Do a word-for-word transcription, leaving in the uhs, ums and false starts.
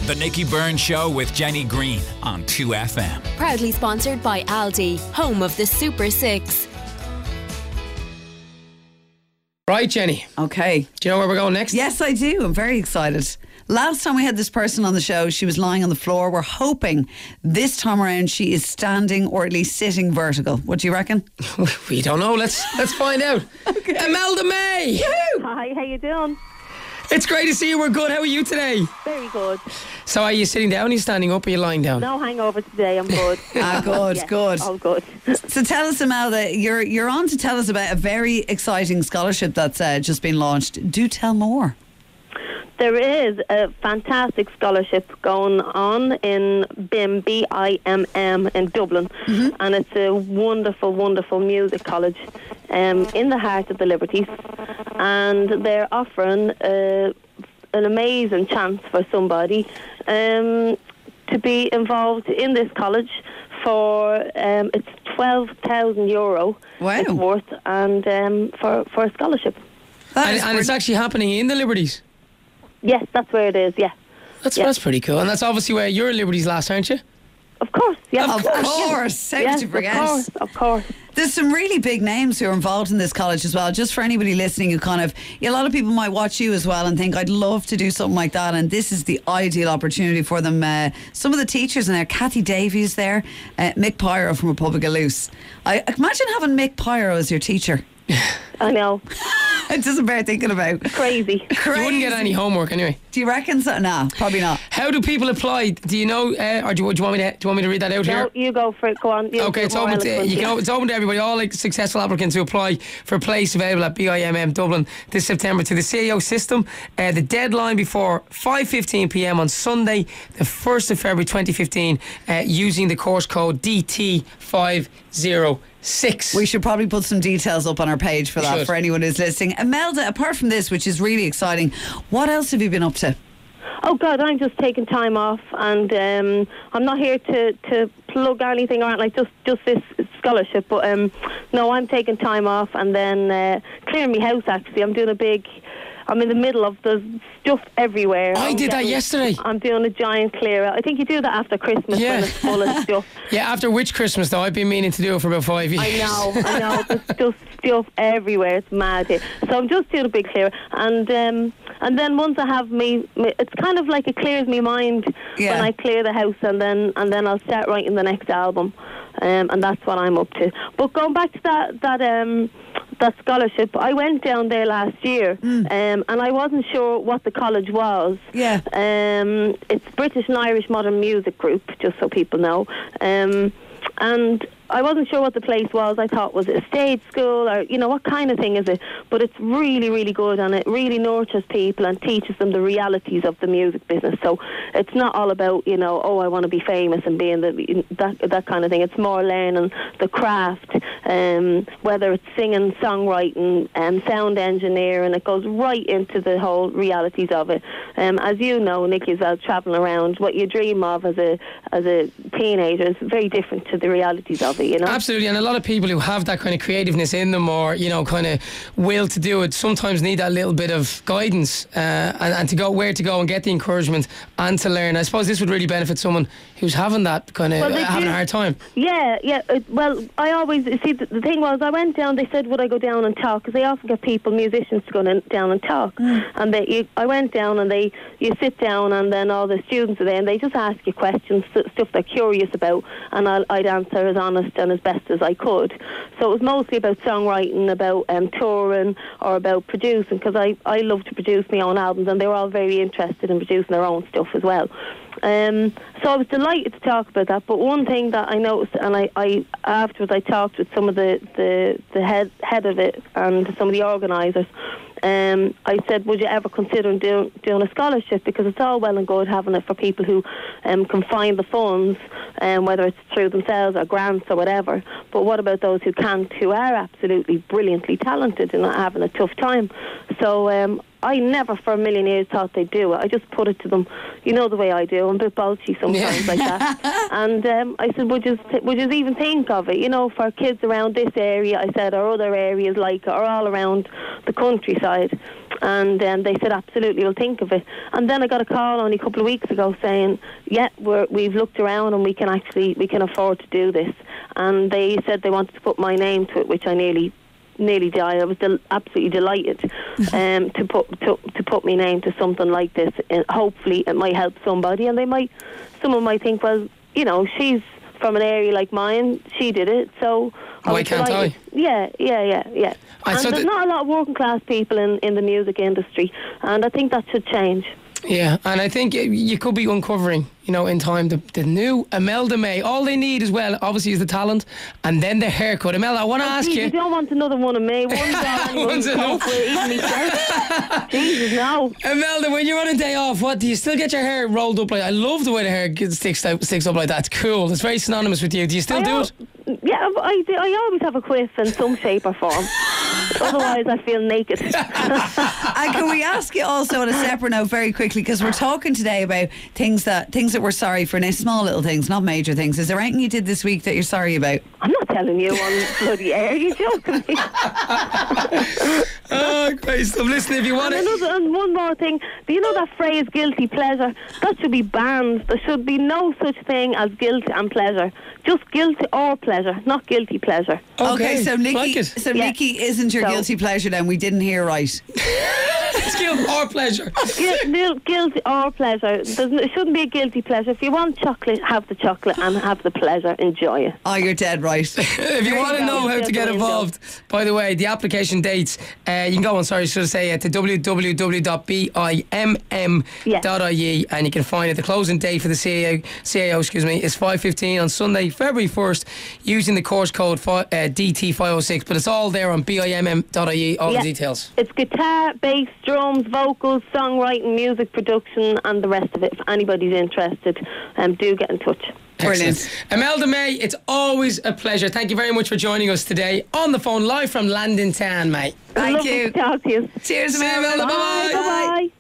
The Nicky Byrne Show with Jenny Green on two F M. Proudly sponsored by Aldi, home of the Super Six. Right, Jenny. Okay. Do you know where we're going next? Yes, I do. I'm very excited. Last time we had this person on the show, she was lying on the floor. We're hoping this time around she is standing or at least sitting vertical. What do you reckon? We don't know. Let's let's find out. Okay. Imelda May. Woo! Hi, how you doing? It's great to see you. We're good. How are you today? Very good. So are you sitting down, are you standing up, or are you lying down? No hangover today, I'm good. Ah, good, Yes, good. all good. So tell us, Imelda, you're, you're on to tell us about a very exciting scholarship that's uh, just been launched. Do tell more. There is a fantastic scholarship going on in B I M, B I M M in Dublin, mm-hmm. and it's a wonderful, wonderful music college um, in the heart of the Liberties, and they're offering uh, an amazing chance for somebody um, to be involved in this college for um, it's twelve thousand euro wow. it's worth, and um, for, for a scholarship. And, and it's actually happening in the Liberties? Yes, that's where it is, yeah. That's yeah. that's pretty cool. And that's obviously where you're Liberties last, aren't you? Of course, yes. Of course. How yes, could you forget? Of course, of course. There's some really big names who are involved in this college as well. Just for anybody listening who kind of, yeah, a lot of people might watch you as well and think, I'd love to do something like that. And this is the ideal opportunity for them. Uh, some of the teachers in there, Kathy Davies there, uh, Mick Pyro from Republic of Loose. I imagine having Mick Pyro as your teacher. I know. It doesn't bear thinking about. Crazy. Crazy. You wouldn't get any homework anyway. Do you reckon so? No, probably not. How do people apply? Do you know, uh, or do you, do you want me to? Do you want me to read that out No, here? you go for it. Go on. You Okay, it's open to you can, it's open to everybody. All like successful applicants who apply for a place available at B I M M Dublin this September to the C A O system. Uh, the deadline before five fifteen p m on Sunday, the first of February twenty fifteen, uh, using the course code D T five oh six. We should probably put some details up on our page for We that should. for anyone who's listening. Imelda, apart from this, which is really exciting, what else have you been up to? Oh God, I'm just taking time off, and um, I'm not here to, to plug anything around like just, just this scholarship. But um, no, I'm taking time off, and then uh, clearing my house. Actually, I'm doing a big. I'm in the middle of the stuff everywhere. I I'm did that getting- yesterday. I'm doing a giant clear out. I think you do that after Christmas Yeah. when it's full of stuff. Yeah, after which Christmas though? I've been meaning to do it for about five years. I know, I know. There's just stuff everywhere. It's mad here. So I'm just doing a big clear, and um, and then once I have me, me, it's kind of like it clears my mind Yeah. when I clear the house, and then and then I'll start writing the next album, um, and that's what I'm up to. But going back to that that um. that scholarship, I went down there last year, Mm. um, and I wasn't sure what the college was. Yeah. Um, it's British and Irish Modern Music Group, just so people know. Um, and I wasn't sure what the place was. I thought, was it a stage school or, you know, what kind of thing is it? But it's really, really good, and it really nurtures people and teaches them the realities of the music business. So it's not all about, you know, oh, I want to be famous and being the, that that kind of thing. It's more learning the craft, um, whether it's singing, songwriting, and sound engineering. It goes right into the whole realities of it. Um, as you know, Nicky, as well, travelling around, what you dream of as a as a teenager is very different to the realities of it. You know? Absolutely, and a lot of people who have that kind of creativeness in them, or you know, kind of will to do it, sometimes need that little bit of guidance uh, and, and to go where to go and get the encouragement and to learn. I suppose this would really benefit someone who's having that kind of Well, they having do- a hard time. Yeah, yeah. Uh, well, I always see the, the thing was I went down. They said, would I go down and talk? Because they often get people, musicians, to go in, down and talk. Mm. And they, you, I went down, and they, you sit down, and then all the students are there, and they just ask you questions, st- stuff they're curious about, and I'll, I'd answer as honest and as best as I could. So it was mostly about songwriting, about um, touring, or about producing, because I, I love to produce my own albums, and they were all very interested in producing their own stuff as well. Um, so I was delighted to talk about that. But one thing that I noticed, and I, I afterwards I talked with some of the, the, the head head of it and some of the organisers. Um, I said, would you ever consider doing doing a scholarship? Because it's all well and good having it for people who um, can find the funds, um, whether it's through themselves or grants or whatever. But what about those who can't, who are absolutely brilliantly talented and not having a tough time? So um, I never for a million years thought they'd do it. I just put it to them, you know the way I do. I'm a bit bolshy sometimes like that. And um, I said, would you, would you even think of it, you know, for kids around this area, I said, or other areas like it, or all around the countryside. And um, they said, absolutely, we'll think of it. And then I got a call only a couple of weeks ago saying, yeah, we're, we've looked around and we can actually, we can afford to do this. And they said they wanted to put my name to it, which I nearly nearly died. I was del- absolutely delighted um, to put to, to put my name to something like this. And hopefully it might help somebody, and they might, someone might think, well, you know, she's from an area like mine, she did it, so I Why was can't delighted. I? Yeah, yeah, yeah, yeah. I and saw there's that- not a lot of working class people in, in the music industry, and I think that should change. Yeah, and I think you could be uncovering, you know, in time, the, the new Imelda May. All they need as well, obviously, is the talent and then the haircut. Imelda, I want to Oh, ask geez, you. you don't want another one of me. One's all anyone One's can enough. cope with, even myself. Jesus, no. Imelda, when you're on a day off, what do you still get your hair rolled up like? I love the way the hair gets sticks out, sticks up like that. It's cool. It's very synonymous with you. Do you still I do al- it? Yeah, I, do- I always have a quiff in some shape or form. Otherwise, I feel naked. And can we ask you also on a separate note very quickly, because we're talking today about things that things that we're sorry for, now small little things, not major things. Is there anything you did this week that you're sorry about? I'm not telling you on bloody air. You joking me? Oh, great stuff. Listen, if you want And, it. another, and one more thing. Do you know that phrase guilty pleasure? That should be banned. There should be no such thing as guilt and pleasure. Just guilt or pleasure, not guilty pleasure. Okay, so Nikki, like it. so Yeah. Nikki isn't your So- guilty pleasure then? We didn't hear right. It's guilt or pleasure. Guilt, guilt or pleasure. There's, n- it shouldn't be a guilty pleasure. If you want chocolate, have the chocolate and have the pleasure. Enjoy it. Oh, you're dead right. If you want to you know go. how to get Definitely involved, by the way, the application dates, uh, you can go on, sorry, should I say, uh, to w w w dot bimm dot I E, and you can find it. The closing date for the C A O, C A O excuse me, is five fifteen on Sunday, February first, using the course code fi- uh, D T five oh six. But it's all there on bimm dot I E, all Yeah. the details. It's guitar, bass, drums, vocals, songwriting, music production, and the rest of it. If anybody's interested, um, do get in touch. Brilliant. Excellent. Imelda May, it's always a pleasure. Thank you very much for joining us today on the phone live from Landon Town, mate. Thank Lovely you. to talk to you. Cheers, See you, Imelda. Imelda. Bye-bye. Bye bye.